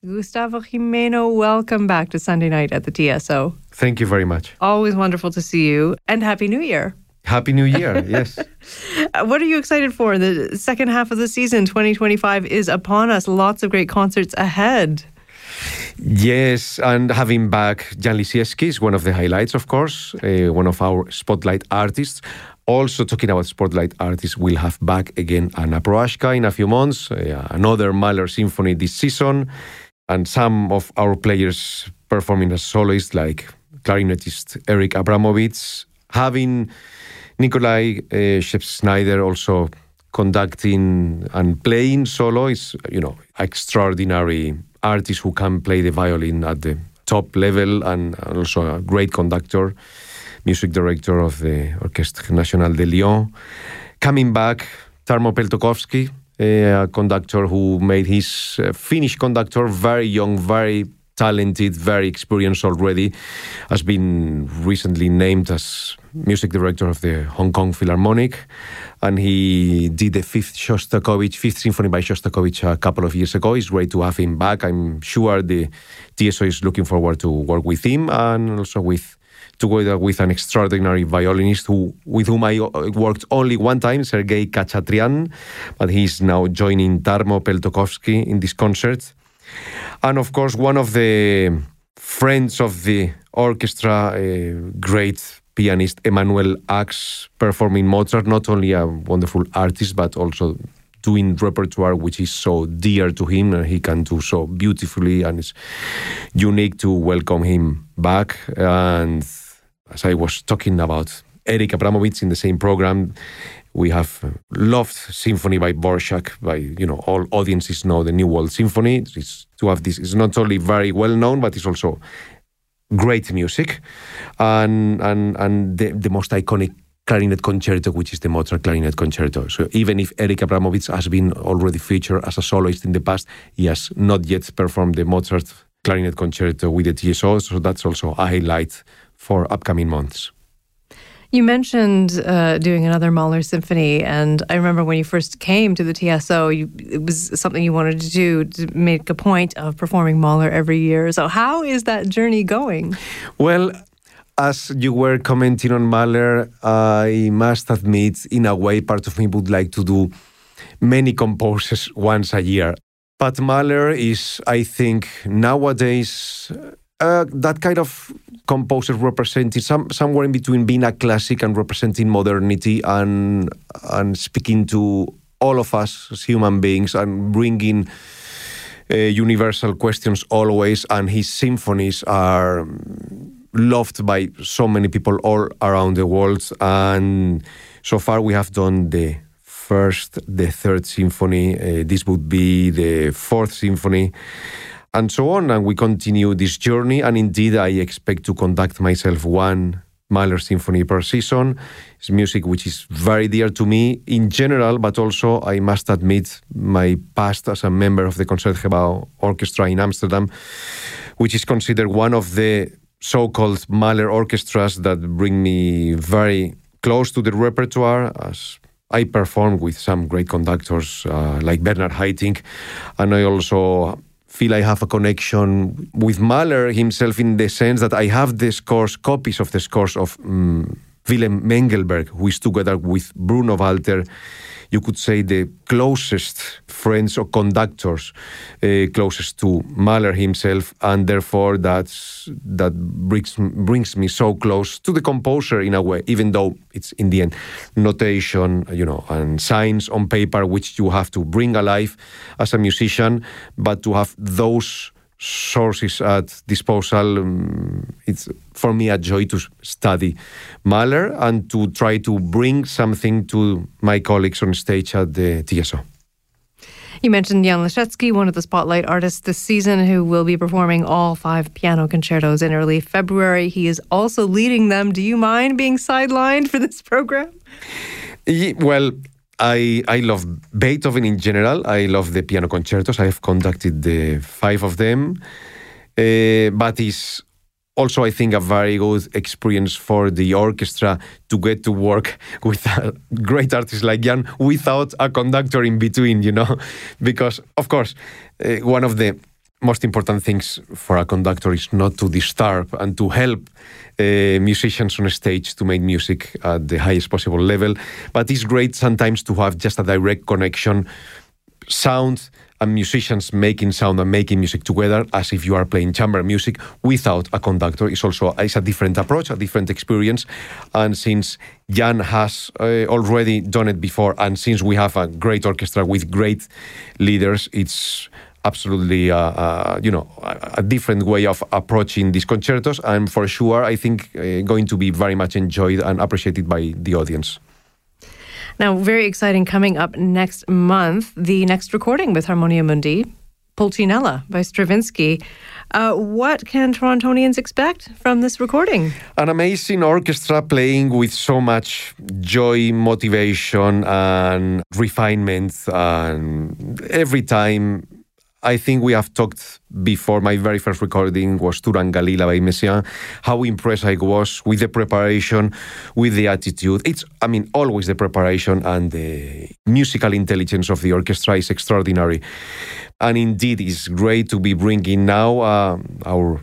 Gustavo Gimeno, welcome back to Sunday Night at the TSO. Thank you very much. Always wonderful to see you, and Happy New Year. Happy New Year, yes. What are you excited for? The second half of the season, 2025, is upon us. Lots of great concerts ahead. Yes, and having back Jan Lisieski is one of the highlights, of course, one of our spotlight artists. Also, talking about spotlight artists, we'll have back again Anna Prohaska in a few months, another Mahler symphony this season, and some of our players performing as soloists like clarinetist Eric Abramovich, having Nikolai Shep-Snyder also conducting and playing solo is, extraordinary artist who can play the violin at the top level and also a great conductor, music director of the Orchestre Nationale de Lyon. Coming back, Tarmo Peltokovsky, a conductor who made his Finnish conductor, very young, very talented, very experienced already, has been recently named as music director of the Hong Kong Philharmonic, and he did the Fifth Symphony by Shostakovich a couple of years ago. It's great to have him back. I'm sure the TSO is looking forward to work with him, and also together with an extraordinary violinist with whom I worked only one time, Sergei Khachatryan, but he's now joining Tarmo Peltokovsky in this concert. And of course, one of the friends of the orchestra, a great pianist, Emanuel Ax, performing Mozart, not only a wonderful artist, but also doing repertoire which is so dear to him and he can do so beautifully, and it's unique to welcome him back. And as I was talking about Eric Abramovich in the same program, we have loved Symphony by Dvorak. All audiences know the New World Symphony. To have this is not only very well known, but it's also great music, and the most iconic clarinet concerto, which is the Mozart Clarinet Concerto. So even if Eric Abramovich has been already featured as a soloist in the past, he has not yet performed the Mozart Clarinet Concerto with the TSO. So that's also a highlight for upcoming months. You mentioned doing another Mahler symphony, and I remember when you first came to the TSO, it was something you wanted to do, to make a point of performing Mahler every year. So how is that journey going? Well, as you were commenting on Mahler, I must admit, in a way, part of me would like to do many composers once a year. But Mahler is, I think, nowadays that kind of composer representing somewhere in between being a classic and representing modernity and speaking to all of us as human beings and bringing universal questions always. And his symphonies are loved by so many people all around the world. And so far we have done the first, the third symphony. This would be the fourth symphony, and so on, and we continue this journey. And indeed, I expect to conduct myself one Mahler symphony per season. It's music which is very dear to me in general, but also, I must admit, my past as a member of the Concertgebouw Orchestra in Amsterdam, which is considered one of the so-called Mahler orchestras that bring me very close to the repertoire, as I performed with some great conductors like Bernard Haitink, and I also feel I have a connection with Mahler himself in the sense that I have copies of the scores of Willem Mengelberg, who is together with Bruno Walter, you could say the closest friends or conductors closest to Mahler himself, and therefore that brings me so close to the composer in a way, even though it's in the end notation, and signs on paper which you have to bring alive as a musician, but to have those sources at disposal, it's for me a joy to study Mahler and to try to bring something to my colleagues on stage at the TSO. You mentioned Jan Lisieski, one of the spotlight artists this season, who will be performing all 5 piano concertos in early February. He is also leading them. Do you mind being sidelined for this program? Well, I love Beethoven in general. I love the piano concertos. I have conducted the 5 of them. But it's also, I think, a very good experience for the orchestra to get to work with a great artist like Jan without a conductor in between, Because, of course, one of the most important things for a conductor is not to disturb and to help musicians on stage to make music at the highest possible level. But it's great sometimes to have just a direct connection, sound and musicians making sound and making music together as if you are playing chamber music without a conductor. It's a different approach, a different experience. And since Jan has already done it before, and since we have a great orchestra with great leaders, it's absolutely a different way of approaching these concertos, and for sure I think going to be very much enjoyed and appreciated by the audience. Now, very exciting coming up next month, the next recording with Harmonia Mundi, Pulcinella by Stravinsky. What can Torontonians expect from this recording? An amazing orchestra playing with so much joy, motivation and refinement, and every time. I think we have talked before. My very first recording was Turangalila by Messiaen. How impressed I was with the preparation, with the attitude. Always the preparation and the musical intelligence of the orchestra is extraordinary. And indeed, it's great to be bringing now our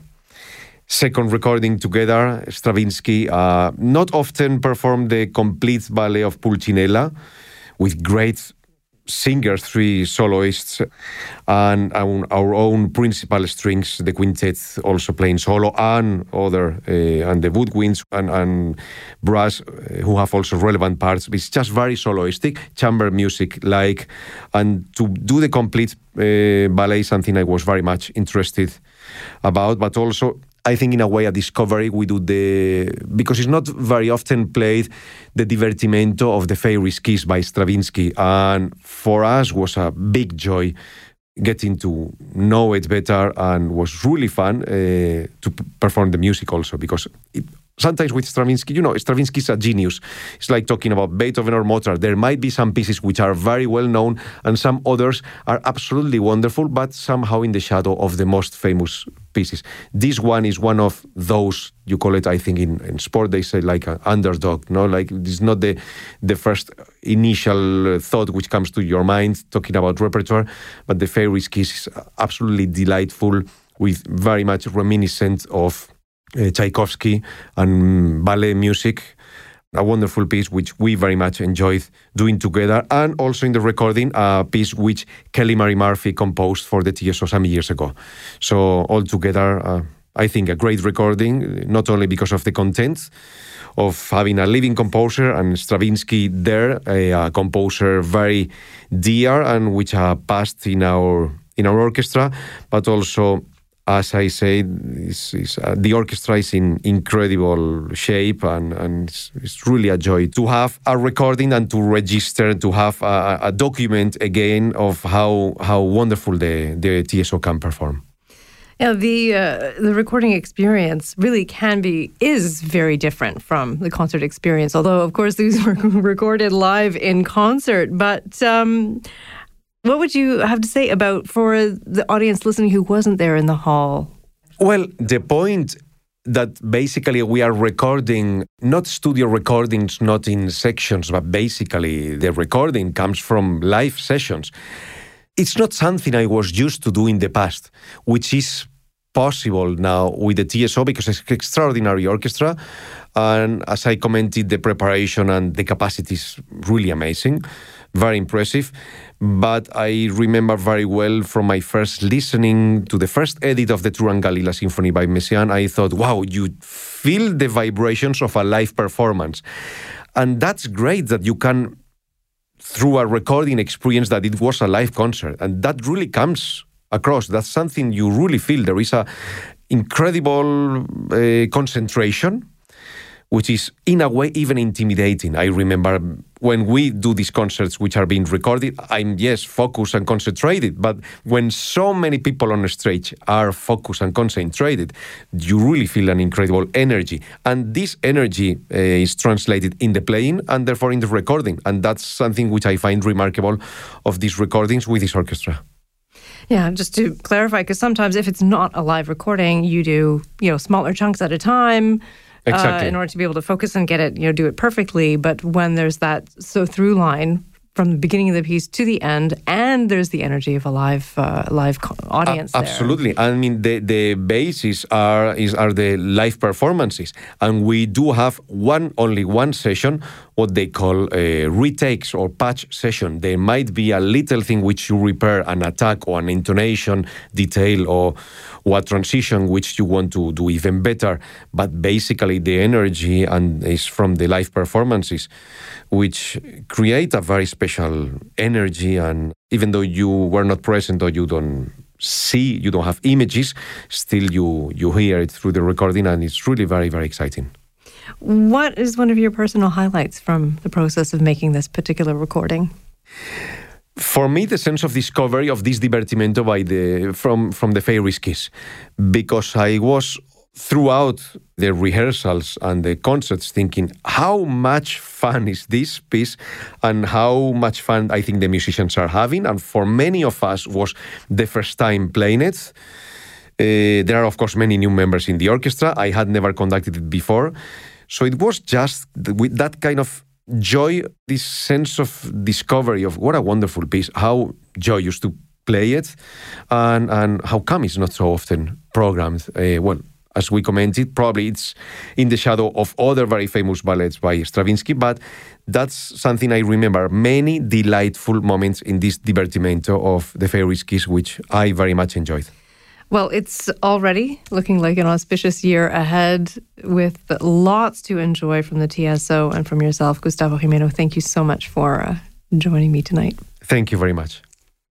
second recording together, Stravinsky. Not often performed the complete ballet of Pulcinella with great singers, 3 soloists, and our own principal strings, the quintet also playing solo, and and the woodwinds and brass, who have also relevant parts. It's just very soloistic, chamber music-like, and to do the complete ballet is something I was very much interested about, but also I think in a way a discovery. We do because it's not very often played, the Divertimento of the Fairy's Kiss by Stravinsky, and for us was a big joy getting to know it better, and was really fun to perform the music also, because sometimes with Stravinsky, Stravinsky is a genius. It's like talking about Beethoven or Mozart. There might be some pieces which are very well known and some others are absolutely wonderful, but somehow in the shadow of the most famous pieces. This one is one of those, you call it, I think in sport they say like an underdog, no? Like it's not the first initial thought which comes to your mind talking about repertoire, but the Fairy's Kiss is absolutely delightful, with very much reminiscent of Tchaikovsky and ballet music. A wonderful piece which we very much enjoyed doing together, and also in the recording a piece which Kelly Marie Murphy composed for the TSO some years ago. So altogether, I think a great recording, not only because of the content of having a living composer and Stravinsky there, a composer very dear and which passed in our orchestra, but also, as I said, the orchestra is in incredible shape, and it's really a joy to have a recording and to register, to have a document again of how wonderful the TSO can perform. Yeah, the recording experience really is very different from the concert experience, although, of course, these were recorded live in concert. But what would you have to say for the audience listening who wasn't there in the hall? Well, the point that basically we are recording, not studio recordings, not in sections, but basically the recording comes from live sessions. It's not something I was used to do in the past, which is possible now with the TSO because it's an extraordinary orchestra. And as I commented, the preparation and the capacity is really amazing, very impressive. But I remember very well from my first listening to the first edit of the Turangalila Symphony by Messiaen, I thought, wow, you feel the vibrations of a live performance. And that's great that you can, through a recording, experience that it was a live concert. And that really comes across. That's something you really feel. There is a incredible concentration, which is in a way even intimidating. I remember when we do these concerts which are being recorded, I'm, focused and concentrated, but when so many people on the stage are focused and concentrated, you really feel an incredible energy. And this energy is translated in the playing and therefore in the recording. And that's something which I find remarkable of these recordings with this orchestra. Yeah, just to clarify, because sometimes if it's not a live recording, you do, smaller chunks at a time. Exactly. In order to be able to focus and get it, do it perfectly. But when there's that through line from the beginning of the piece to the end, and there's the energy of a live audience there. Absolutely. I mean, the basis are the live performances, and we do have only one session, what they call retakes or patch session. There might be a little thing which you repair, an attack or an intonation detail or a transition which you want to do even better. But basically, the energy is from the live performances, which create a very special energy. And even though you were not present or you don't have images, still you hear it through the recording, and it's really very, very exciting. What is one of your personal highlights from the process of making this particular recording? For me, the sense of discovery of this divertimento from the Fairies Kiss, because I was throughout the rehearsals and the concerts thinking how much fun is this piece and how much fun I think the musicians are having. And for many of us was the first time playing it. There are, of course, many new members in the orchestra. I had never conducted it before. So it was just with that kind of joy, this sense of discovery of what a wonderful piece, how joyous to play it, and how come it's not so often programmed. As we commented, probably it's in the shadow of other very famous ballets by Stravinsky, but that's something I remember. Many delightful moments in this divertimento of the Fairies Kiss, which I very much enjoyed. Well, it's already looking like an auspicious year ahead with lots to enjoy from the TSO and from yourself, Gustavo Gimeno. Thank you so much for joining me tonight. Thank you very much.